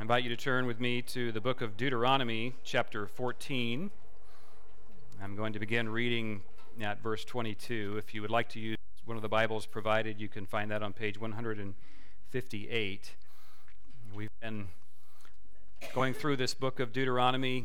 I invite you to turn with me to the book of Deuteronomy, chapter 14. I'm going to begin reading at verse 22. If you would like to use one of the Bibles provided, you can find that on page 158. We've been going through this book of Deuteronomy,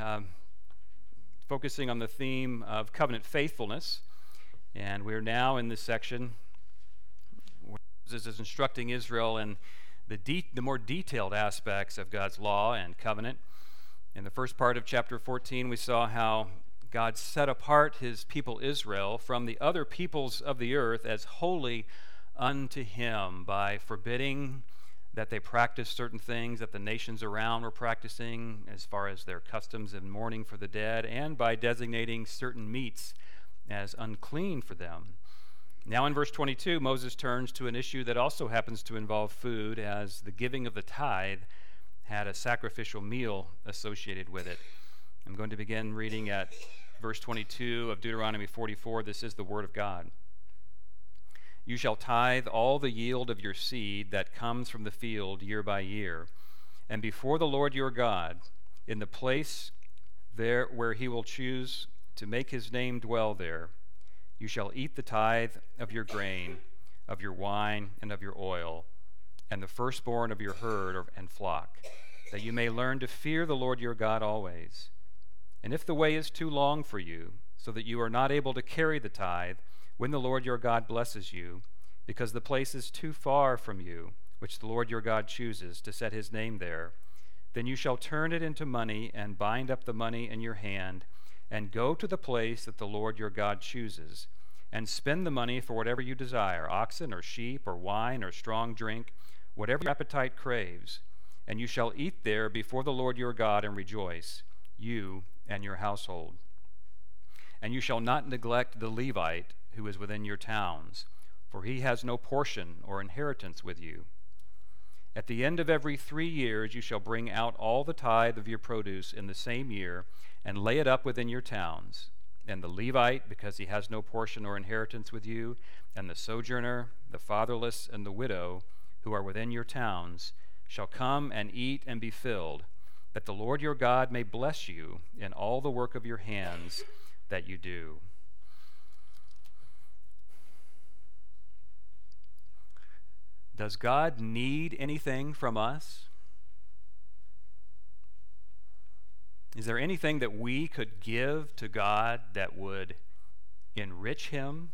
focusing on the theme of covenant faithfulness, and we're now in this section where Moses is instructing Israel in the more detailed aspects of God's law and covenant. In the first part of chapter 14, we saw how God set apart his people Israel from the other peoples of the earth as holy unto him by forbidding that they practice certain things that the nations around were practicing as far as their customs and mourning for the dead, and by designating certain meats as unclean for them. Now in verse 22, Moses turns to an issue that also happens to involve food, as the giving of the tithe had a sacrificial meal associated with it. I'm going to begin reading at verse 22 of Deuteronomy 44. This is the word of God. You shall tithe all the yield of your seed that comes from the field year by year, and before the Lord your God, in the place there where he will choose to make his name dwell there, you shall eat the tithe of your grain, of your wine, and of your oil, and the firstborn of your herd and flock, that you may learn to fear the Lord your God always. And if the way is too long for you, so that you are not able to carry the tithe, when the Lord your God blesses you, because the place is too far from you, which the Lord your God chooses to set his name there, then you shall turn it into money and bind up the money in your hand, and go to the place that the Lord your God chooses, and spend the money for whatever you desire, oxen or sheep or wine or strong drink, whatever your appetite craves. And you shall eat there before the Lord your God and rejoice, you and your household. And you shall not neglect the Levite who is within your towns, for he has no portion or inheritance with you. At the end of every 3 years you shall bring out all the tithe of your produce in the same year, and lay it up within your towns. And the Levite, because he has no portion or inheritance with you, and the sojourner, the fatherless, and the widow, who are within your towns, shall come and eat and be filled, that the Lord your God may bless you in all the work of your hands that you do. Does God need anything from us? Is there anything that we could give to God that would enrich him?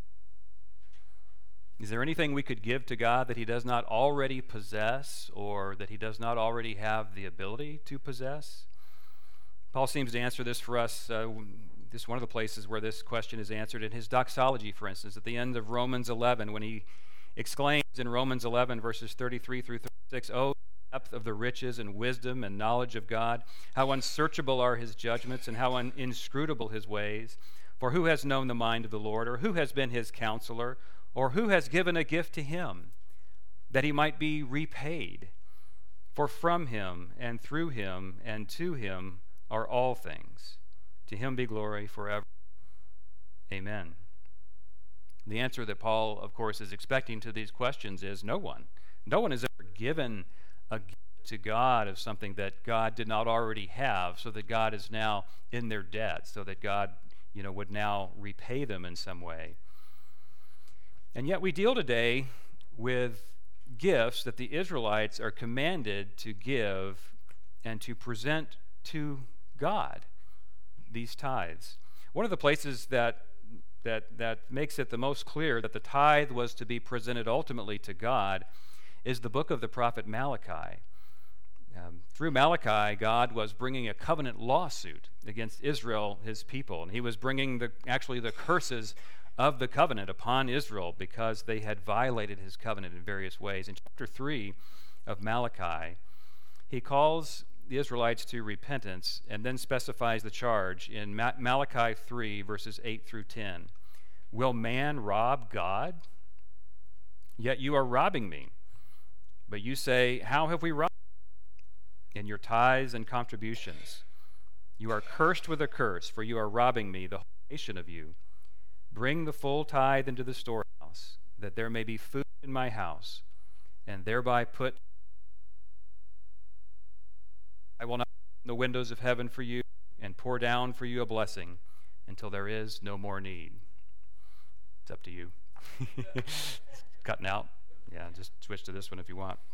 Is there anything we could give to God that he does not already possess, or that he does not already have the ability to possess? Paul seems to answer this for us. This is one of the places where this question is answered in his doxology, for instance, at the end of Romans 11, when he exclaims in Romans 11, verses 33 through 36, "Oh, depth of the riches and wisdom and knowledge of God, how unsearchable are his judgments and how inscrutable his ways. For who has known the mind of the Lord, or who has been his counselor, or who has given a gift to him, that he might be repaid? For from him and through him and to him are all things. To him be glory forever. Amen." The answer that Paul, of course, is expecting to these questions is no one. No one has ever given a gift to God of something that God did not already have, so that God is now in their debt, so that God, would now repay them in some way. And yet we deal today with gifts that the Israelites are commanded to give and to present to God, these tithes. One of the places that makes it the most clear that the tithe was to be presented ultimately to God is the book of the prophet Malachi. Through Malachi, God was bringing a covenant lawsuit against Israel, his people, and he was bringing the curses of the covenant upon Israel because they had violated his covenant in various ways. In chapter 3 of Malachi, he calls the Israelites to repentance and then specifies the charge in Malachi 3, verses 8 through 10. "Will man rob God? Yet you are robbing me. But you say, how have we robbed? In your tithes and contributions. You are cursed with a curse, for you are robbing me, the whole nation of you. Bring the full tithe into the storehouse, that there may be food in my house, and thereby put I will not open the windows of heaven for you and pour down for you a blessing until there is no more need. It's up to you. Cutting out? Yeah, just switch to this one if you want.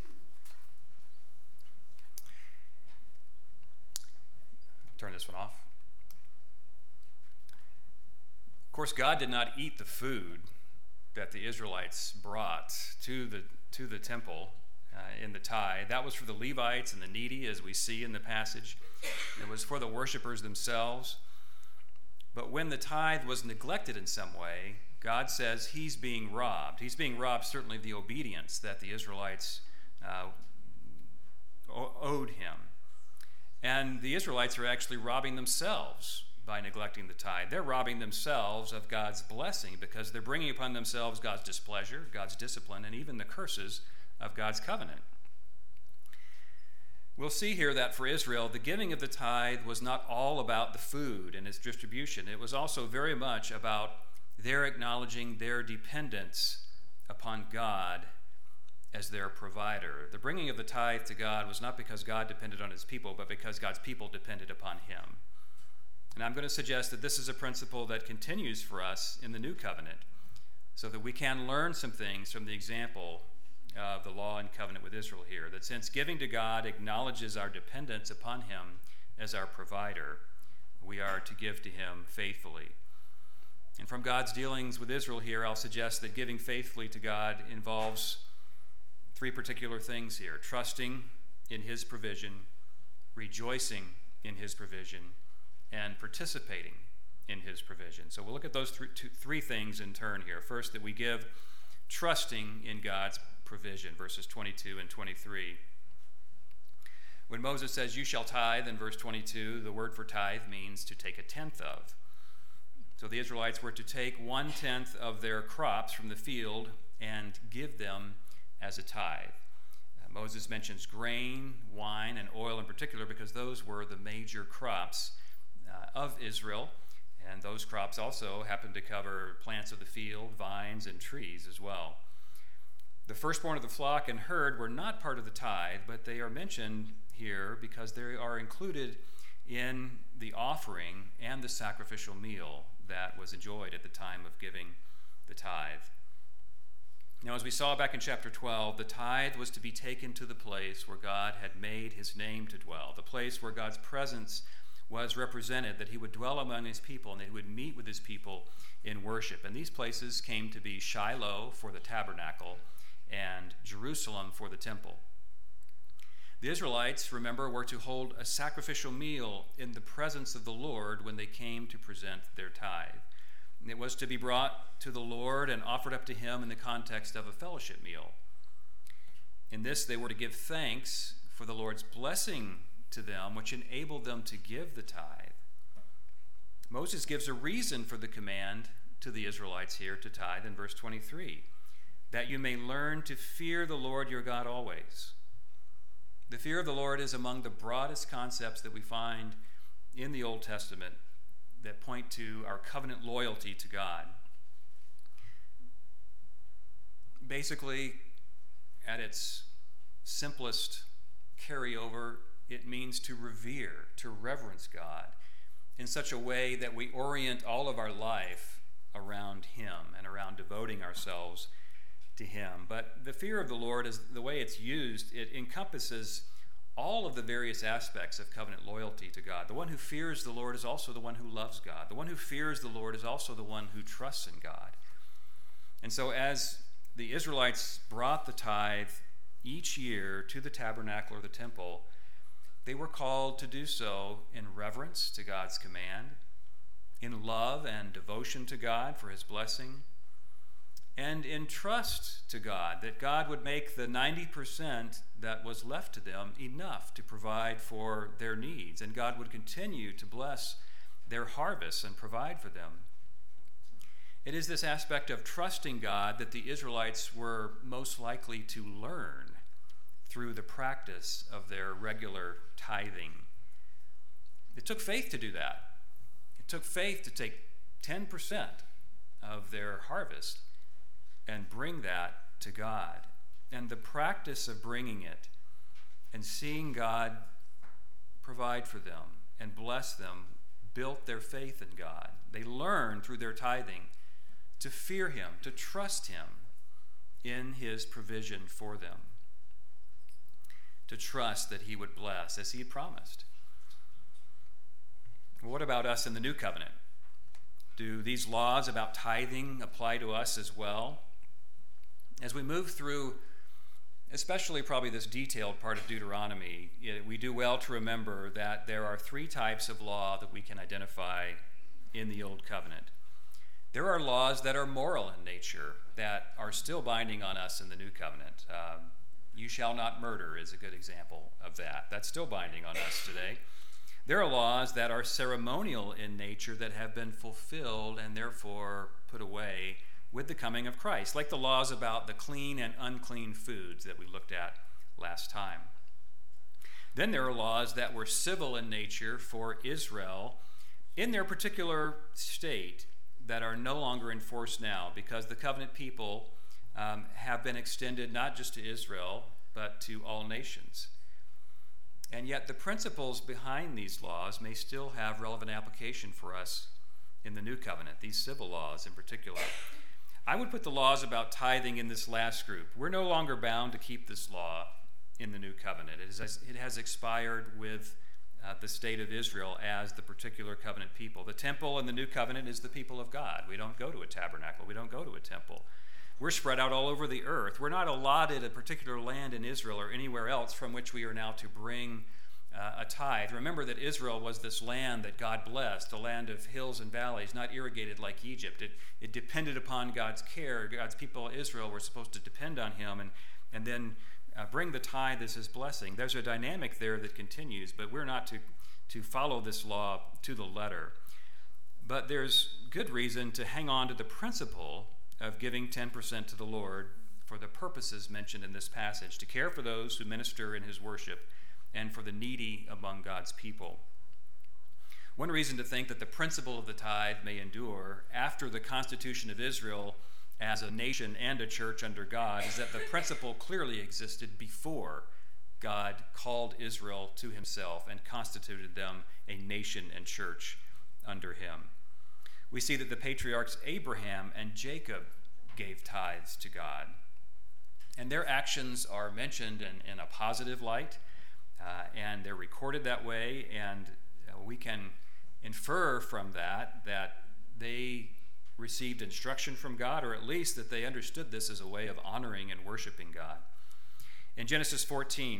Turn this one off. Of course, God did not eat the food that the Israelites brought to the temple in the tithe. That was for the Levites and the needy, as we see in the passage. It was for the worshipers themselves. But when the tithe was neglected in some way, God says he's being robbed. He's being robbed, certainly, of the obedience that the Israelites owed him. And the Israelites are actually robbing themselves by neglecting the tithe. They're robbing themselves of God's blessing because they're bringing upon themselves God's displeasure, God's discipline, and even the curses of God's covenant. We'll see here that for Israel, the giving of the tithe was not all about the food and its distribution. It was also very much about their acknowledging their dependence upon God as their provider. The bringing of the tithe to God was not because God depended on his people, but because God's people depended upon him. And I'm going to suggest that this is a principle that continues for us in the new covenant, so that we can learn some things from the example of the law and covenant with Israel here, that since giving to God acknowledges our dependence upon him as our provider, we are to give to him faithfully. And from God's dealings with Israel here, I'll suggest that giving faithfully to God involves three particular things here: trusting in his provision, rejoicing in his provision, and participating in his provision. So we'll look at those three things in turn here. First, that we give trusting in God's provision, verses 22 and 23. When Moses says, "You shall tithe," in verse 22, the word for tithe means to take a tenth of. So the Israelites were to take 1/10 of their crops from the field and give them as a tithe. Moses mentions grain, wine, and oil in particular because those were the major crops of Israel, and those crops also happened to cover plants of the field, vines, and trees as well. The firstborn of the flock and herd were not part of the tithe, but they are mentioned here because they are included in the offering and the sacrificial meal that was enjoyed at the time of giving the tithe. Now, as we saw back in chapter 12, the tithe was to be taken to the place where God had made his name to dwell, the place where God's presence was represented, that he would dwell among his people and that he would meet with his people in worship. And these places came to be Shiloh for the tabernacle and Jerusalem for the temple. The Israelites, remember, were to hold a sacrificial meal in the presence of the Lord when they came to present their tithe. And it was to be brought to the Lord and offered up to him in the context of a fellowship meal. In this, they were to give thanks for the Lord's blessing to them, which enabled them to give the tithe. Moses gives a reason for the command to the Israelites here to tithe in verse 23, that you may learn to fear the Lord your God always. The fear of the Lord is among the broadest concepts that we find in the Old Testament that point to our covenant loyalty to God. Basically, at its simplest carryover, it means to revere, to reverence God in such a way that we orient all of our life around him and around devoting ourselves to him. But the fear of the Lord, is the way it's used, it encompasses all of the various aspects of covenant loyalty to God. The one who fears the Lord is also the one who loves God. The one who fears the Lord is also the one who trusts in God. And so as the Israelites brought the tithe each year to the tabernacle or the temple, they were called to do so in reverence to God's command, in love and devotion to God for his blessing, and in trust to God, that God would make the 90% that was left to them enough to provide for their needs, and God would continue to bless their harvests and provide for them. It is this aspect of trusting God that the Israelites were most likely to learn through the practice of their regular tithing. It took faith to do that. It took faith to take 10% of their harvest and bring that to God. And the practice of bringing it and seeing God provide for them and bless them built their faith in God. They learned through their tithing to fear him, to trust him in his provision for them, to trust that he would bless as he had promised. What about us in the new covenant? Do these laws about tithing apply to us as well? As we move through, especially probably this detailed part of Deuteronomy, we do well to remember that there are three types of law that we can identify in the Old Covenant. There are laws that are moral in nature that are still binding on us in the New Covenant. You shall not murder is a good example of that. That's still binding on us today. There are laws that are ceremonial in nature that have been fulfilled and therefore put away with the coming of Christ, like the laws about the clean and unclean foods that we looked at last time. Then there are laws that were civil in nature for Israel in their particular state that are no longer enforced now because the covenant people have been extended not just to Israel, but to all nations. And yet the principles behind these laws may still have relevant application for us in the new covenant, these civil laws in particular. I would put the laws about tithing in this last group. We're no longer bound to keep this law in the new covenant. It has expired with the state of Israel as the particular covenant people. The temple in the new covenant is the people of God. We don't go to a tabernacle. We don't go to a temple. We're spread out all over the earth. We're not allotted a particular land in Israel or anywhere else from which we are now to bring a tithe. Remember that Israel was this land that God blessed, a land of hills and valleys, not irrigated like Egypt. It depended upon God's care. God's people, Israel, were supposed to depend on him and then bring the tithe as his blessing. There's a dynamic there that continues, but we're not to follow this law to the letter. But there's good reason to hang on to the principle of giving 10% to the Lord for the purposes mentioned in this passage, to care for those who minister in his worship and for the needy among God's people. One reason to think that the principle of the tithe may endure after the constitution of Israel as a nation and a church under God is that the principle clearly existed before God called Israel to himself and constituted them a nation and church under him. We see that the patriarchs Abraham and Jacob gave tithes to God. And their actions are mentioned in a positive light, and they're recorded that way, and we can infer from that they received instruction from God, or at least that they understood this as a way of honoring and worshiping God. In Genesis 14,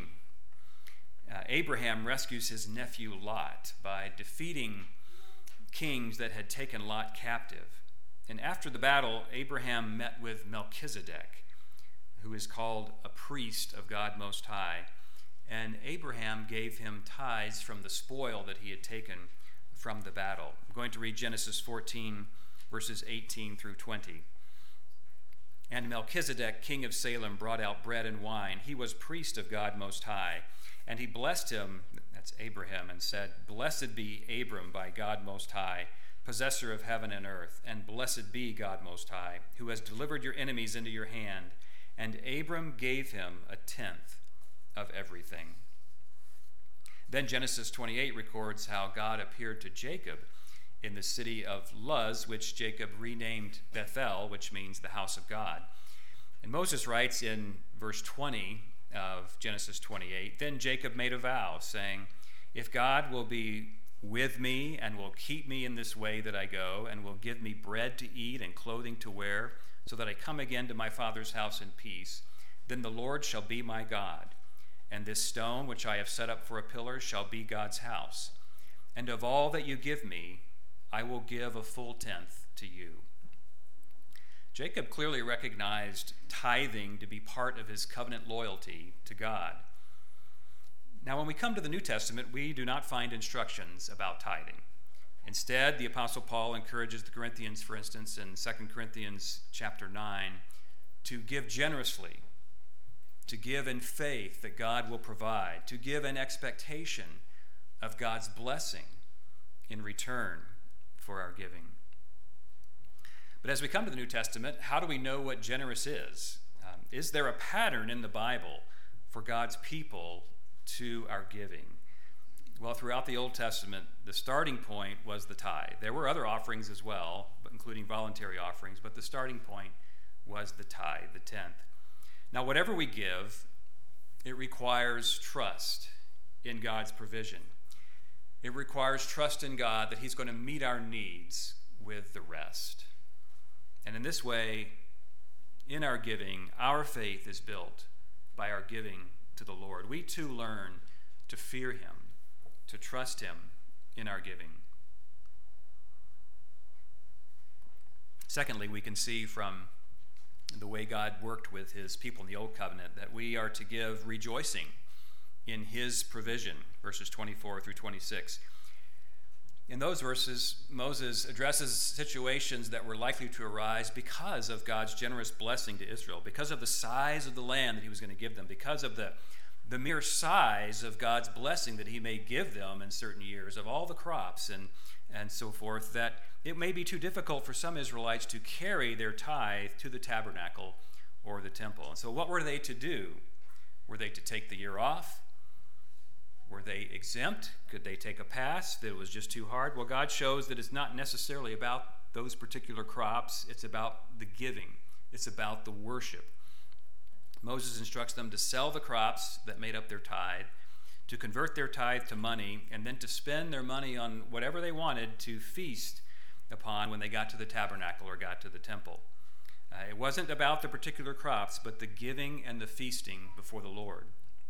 Abraham rescues his nephew Lot by defeating kings that had taken Lot captive. And after the battle, Abraham met with Melchizedek, who is called a priest of God Most High. And Abraham gave him tithes from the spoil that he had taken from the battle. I'm going to read Genesis 14, verses 18 through 20. And Melchizedek, king of Salem, brought out bread and wine. He was priest of God Most High. And he blessed him, that's Abraham, and said, "Blessed be Abram by God Most High, possessor of heaven and earth, and blessed be God Most High, who has delivered your enemies into your hand." And Abram gave him a tenth of everything. Then Genesis 28 records how God appeared to Jacob in the city of Luz, which Jacob renamed Bethel, which means the house of God. And Moses writes in verse 20 of Genesis 28, "Then Jacob made a vow, saying, 'If God will be with me and will keep me in this way that I go, and will give me bread to eat and clothing to wear, so that I come again to my father's house in peace, then the Lord shall be my God, and this stone which I have set up for a pillar shall be God's house. And of all that you give me, I will give a full tenth to you.'" Jacob clearly recognized tithing to be part of his covenant loyalty to God. Now, when we come to the New Testament, we do not find instructions about tithing. Instead, the Apostle Paul encourages the Corinthians, for instance, in 2 Corinthians chapter 9, to give generously, to give in faith that God will provide, to give an expectation of God's blessing in return for our giving. But as we come to the New Testament, how do we know what generous is? Is there a pattern in the Bible for God's people to our giving? Well, throughout the Old Testament, the starting point was the tithe. There were other offerings as well, including voluntary offerings, but the starting point was the tithe, the tenth. Now, whatever we give, it requires trust in God's provision. It requires trust in God that he's going to meet our needs with the rest. And in this way, in our giving, our faith is built by our giving to the Lord. We too learn to fear him, to trust him in our giving. Secondly, we can see from the way God worked with his people in the Old Covenant that we are to give rejoicing in his provision, verses 24 through 26. In those verses, Moses addresses situations that were likely to arise because of God's generous blessing to Israel, because of the size of the land that he was going to give them, because of the mere size of God's blessing that he may give them in certain years, of all the crops and so forth, that it may be too difficult for some Israelites to carry their tithe to the tabernacle or the temple. And so what were they to do? Were they to take the year off? Were they exempt? Could they take a pass that it was just too hard? Well, God shows that it's not necessarily about those particular crops. It's about the giving. It's about the worship. Moses instructs them to sell the crops that made up their tithe, to convert their tithe to money, and then to spend their money on whatever they wanted to feast upon when they got to the tabernacle or got to the temple. It wasn't about the particular crops, but the giving and the feasting before the Lord.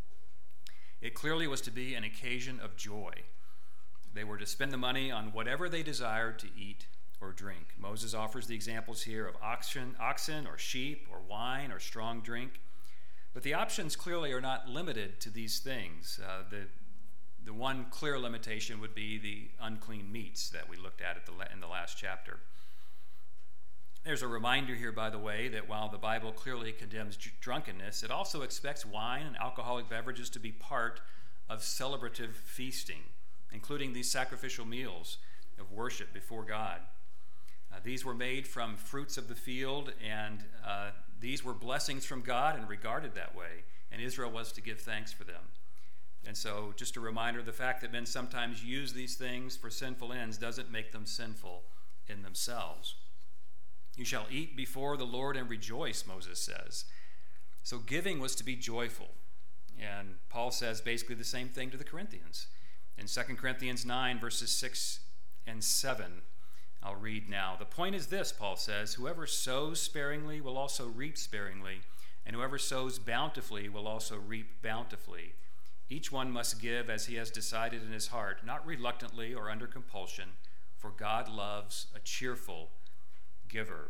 It clearly was to be an occasion of joy. They were to spend the money on whatever they desired to eat or drink. Moses offers the examples here of oxen or sheep or wine or strong drink. But the options clearly are not limited to these things. The one clear limitation would be the unclean meats that we looked at in the last chapter. There's a reminder here, by the way, that while the Bible clearly condemns drunkenness, it also expects wine and alcoholic beverages to be part of celebrative feasting, including these sacrificial meals of worship before God. These were made from fruits of the field, and these were blessings from God and regarded that way, and Israel was to give thanks for them. And so, just a reminder, the fact that men sometimes use these things for sinful ends doesn't make them sinful in themselves. You shall eat before the Lord and rejoice, Moses says. So giving was to be joyful. And Paul says basically the same thing to the Corinthians. In 2 Corinthians 9, verses 6 and 7, I'll read now. The point is this, Paul says, whoever sows sparingly will also reap sparingly, and whoever sows bountifully will also reap bountifully. Each one must give as he has decided in his heart, not reluctantly or under compulsion, for God loves a cheerful giver.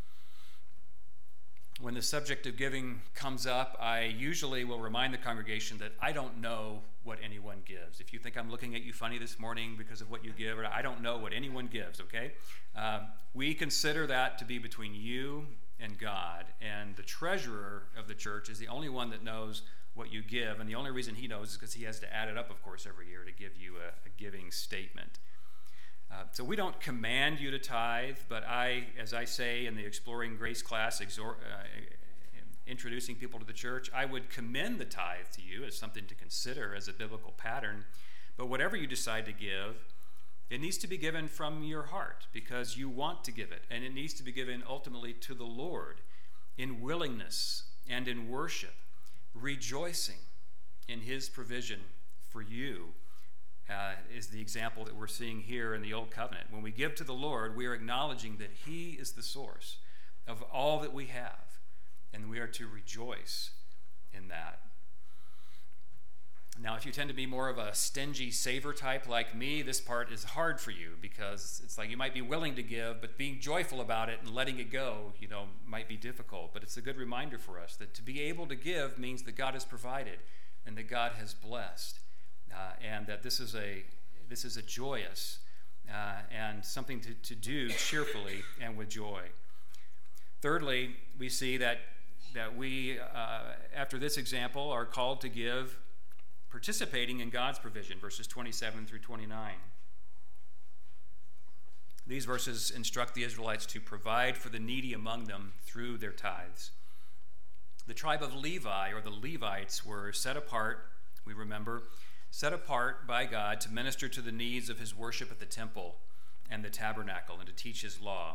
When the subject of giving comes up, I usually will remind the congregation that I don't know what anyone gives. If you think I'm looking at you funny this morning because of what you give, I don't know what anyone gives, okay? We consider that to be between you and God, and the treasurer of the church is the only one that knows what you give, and the only reason he knows is because he has to add it up, of course, every year to give you a giving statement. So we don't command you to tithe, but as I say in the Exploring Grace class, introducing people to the church, I would commend the tithe to you as something to consider as a biblical pattern. But whatever you decide to give, it needs to be given from your heart because you want to give it, and it needs to be given ultimately to the Lord in willingness and in worship, rejoicing in his provision for you. Is the example that we're seeing here in the Old Covenant. When we give to the Lord, we are acknowledging that he is the source of all that we have, and we are to rejoice in that. Now, if you tend to be more of a stingy saver type like me, this part is hard for you because it's like you might be willing to give, but being joyful about it and letting it go, might be difficult. But it's a good reminder for us that to be able to give means that God has provided and that God has blessed. And that this is a joyous and something to do cheerfully and with joy. Thirdly, we see that we, after this example, are called to give participating in God's provision, verses 27 through 29. These verses instruct the Israelites to provide for the needy among them through their tithes. The tribe of Levi, or the Levites, were set apart, we remember, set apart by God to minister to the needs of his worship at the temple and the tabernacle and to teach his law.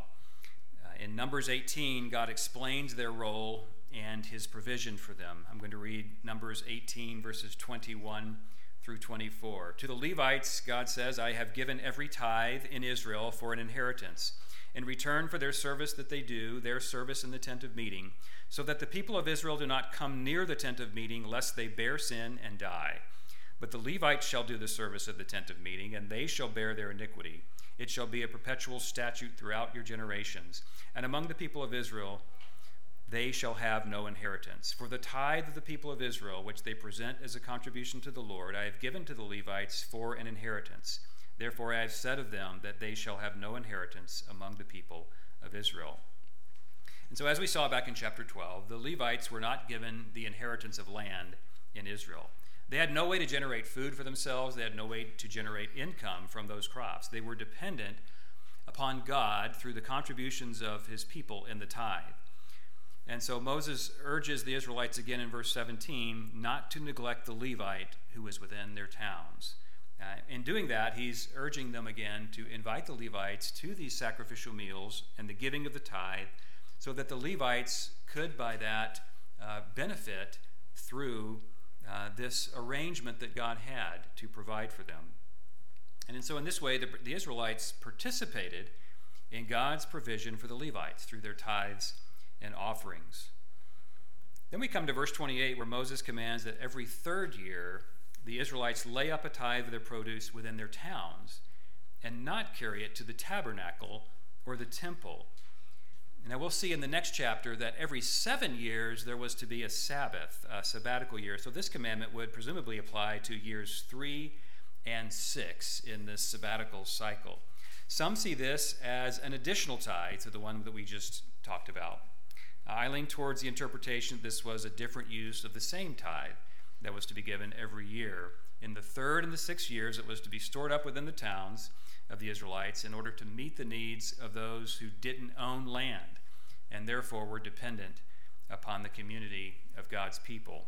In Numbers 18, God explains their role and his provision for them. I'm going to read Numbers 18, verses 21 through 24. To the Levites, God says, I have given every tithe in Israel for an inheritance, in return for their service that they do, their service in the tent of meeting, so that the people of Israel do not come near the tent of meeting, lest they bear sin and die. But the Levites shall do the service of the tent of meeting, and they shall bear their iniquity. It shall be a perpetual statute throughout your generations. And among the people of Israel, they shall have no inheritance. For the tithe of the people of Israel, which they present as a contribution to the Lord, I have given to the Levites for an inheritance. Therefore I have said of them that they shall have no inheritance among the people of Israel. And so as we saw back in chapter 12, the Levites were not given the inheritance of land in Israel. They had no way to generate food for themselves. They had no way to generate income from those crops. They were dependent upon God through the contributions of his people in the tithe. And so Moses urges the Israelites again in verse 17 not to neglect the Levite who is within their towns. In doing that, he's urging them again to invite the Levites to these sacrificial meals and the giving of the tithe so that the Levites could by that benefit through this arrangement that God had to provide for them. And so in this way, the Israelites participated in God's provision for the Levites through their tithes and offerings. Then we come to verse 28, where Moses commands that every third year the Israelites lay up a tithe of their produce within their towns and not carry it to the tabernacle or the temple. Now we'll see in the next chapter that every 7 years there was to be a Sabbath, a sabbatical year. So this commandment would presumably apply to years 3 and 6 in this sabbatical cycle. Some see this as an additional tithe to the one that we just talked about. I lean towards the interpretation that this was a different use of the same tithe that was to be given every year. In the 3rd and the 6th years, it was to be stored up within the towns of the Israelites in order to meet the needs of those who didn't own land and therefore were dependent upon the community of God's people.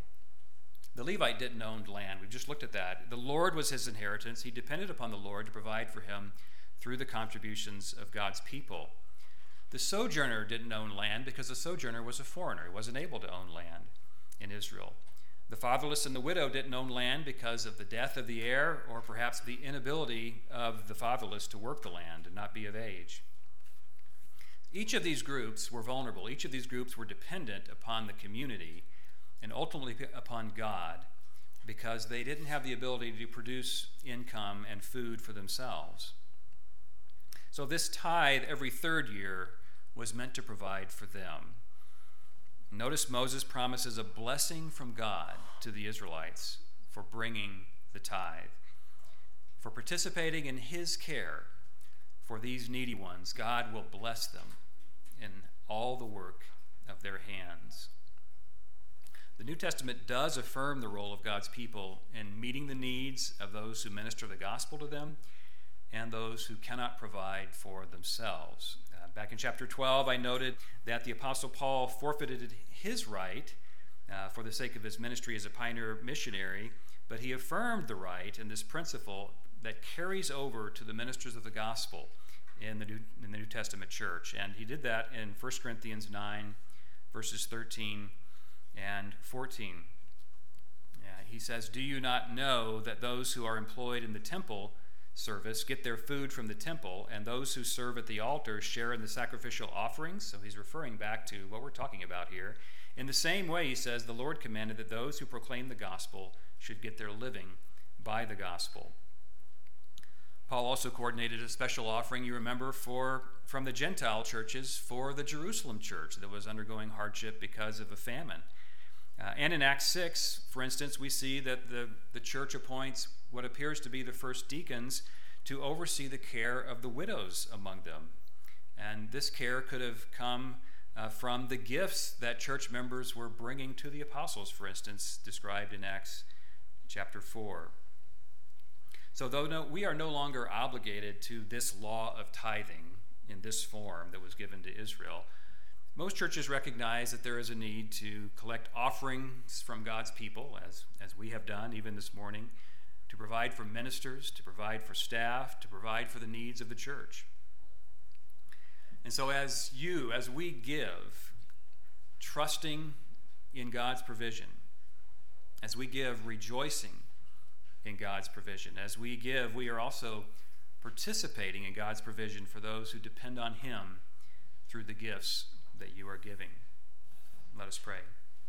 The Levite didn't own land. We've just looked at that. The Lord was his inheritance. He depended upon the Lord to provide for him through the contributions of God's people. The sojourner didn't own land because the sojourner was a foreigner. He wasn't able to own land in Israel. The fatherless and the widow didn't own land because of the death of the heir or perhaps the inability of the fatherless to work the land and not be of age. Each of these groups were vulnerable. Each of these groups were dependent upon the community and ultimately upon God because they didn't have the ability to produce income and food for themselves. So this tithe every 3rd year was meant to provide for them. Notice Moses promises a blessing from God to the Israelites for bringing the tithe. For participating in his care for these needy ones, God will bless them in all the work of their hands. The New Testament does affirm the role of God's people in meeting the needs of those who minister the gospel to them and those who cannot provide for themselves. Back in chapter 12, I noted that the Apostle Paul forfeited his right for the sake of his ministry as a pioneer missionary, but he affirmed the right and this principle that carries over to the ministers of the gospel in the New Testament church. And he did that in 1 Corinthians 9, verses 13 and 14. He says, "Do you not know that those who are employed in the temple service get their food from the temple, and those who serve at the altar share in the sacrificial offerings?" So he's referring back to what we're talking about here. In the same way, he says, the Lord commanded that those who proclaim the gospel should get their living by the gospel. Paul also coordinated a special offering, you remember, from the Gentile churches for the Jerusalem church that was undergoing hardship because of a famine. And in Acts 6, for instance, we see that the church appoints what appears to be the first deacons to oversee the care of the widows among them. And this care could have come from the gifts that church members were bringing to the apostles, for instance, described in Acts chapter 4. So though we are no longer obligated to this law of tithing in this form that was given to Israel, most churches recognize that there is a need to collect offerings from God's people, as we have done even this morning, to provide for ministers, to provide for staff, to provide for the needs of the church. And so as we give, trusting in God's provision, as we give, rejoicing in God's provision, as we give, we are also participating in God's provision for those who depend on Him through the gifts that you are giving. Let us pray.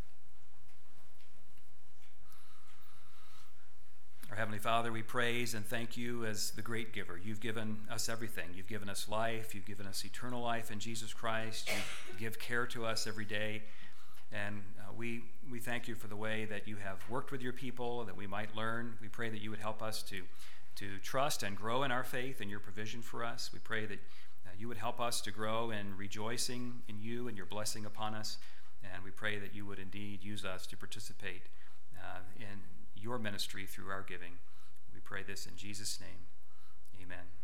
Our Heavenly Father, we praise and thank you as the great giver. You've given us everything. You've given us life. You've given us eternal life in Jesus Christ. You give care to us every day. And we thank you for the way that you have worked with your people, that we might learn. We pray that you would help us to trust and grow in our faith and your provision for us. We pray that you would help us to grow in rejoicing in you and your blessing upon us. And we pray that you would indeed use us to participate in your ministry through our giving. We pray this in Jesus' name. Amen.